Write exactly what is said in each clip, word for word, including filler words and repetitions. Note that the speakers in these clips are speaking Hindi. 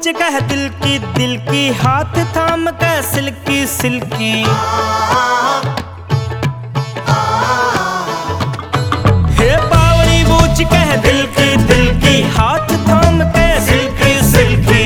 कह दिल की दिल की, हाथ थाम कह सिल्की सिल्की। हे बावली बूझ कह दिल की दिल की, हाथ थाम कह सिल्की सिल्की।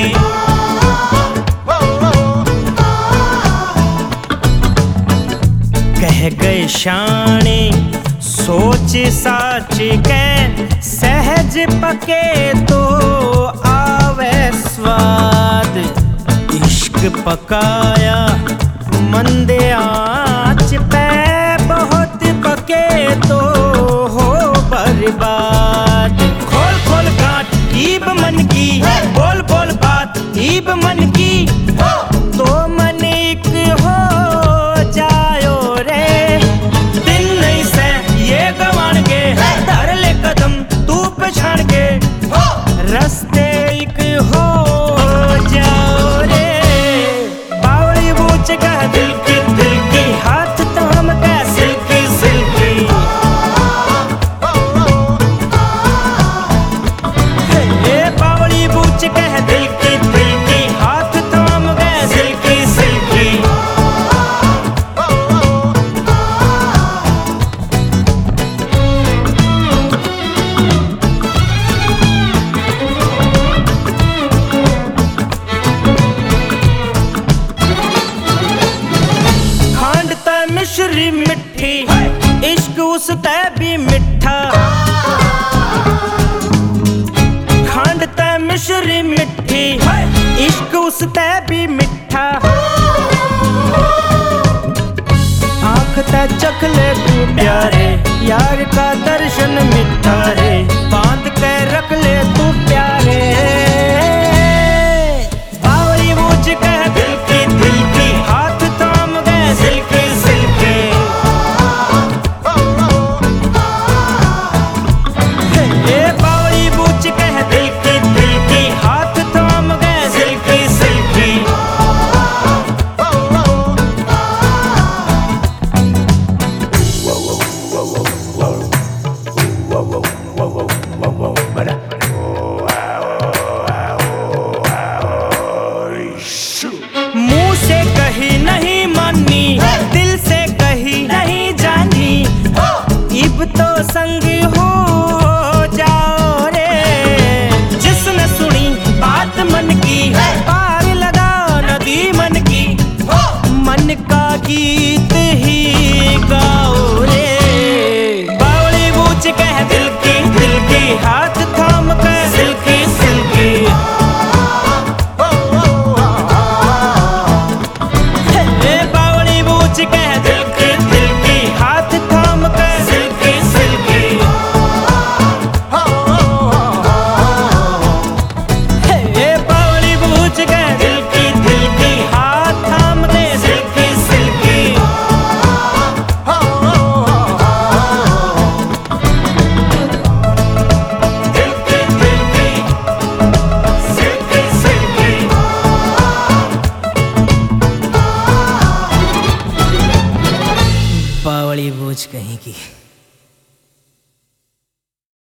कह गए शाने सोच साच के, सहज पके तो आवे स्वाद। इश्क पकाया मंदे आँच पे, बहुत पके तो हो बर्बाद। खोल खोल गांठ ईब मन की, बोल बोल बात ईब मन की, तो मन एक हो जायो रे। दिन नहीं से ये गवान के, धर ले कदम तू पछाड़ के, रस्ते एक हो जाओ रे। बावली बूझ कह दिल की दिल की, हाथ थाम कह सिल्की सिल्की। हे बावली बूझ कह दिल की दिल की, हाथ थाम कह सिल्की सिल्की। मिश्री मिठी इश्क उस तै भी मिठा, खंड तै मिश्री मिठी इश्क उस तै भी मिठा। आँख तै चख ले तू प्यारे, यार का दर्शन मिठा रे।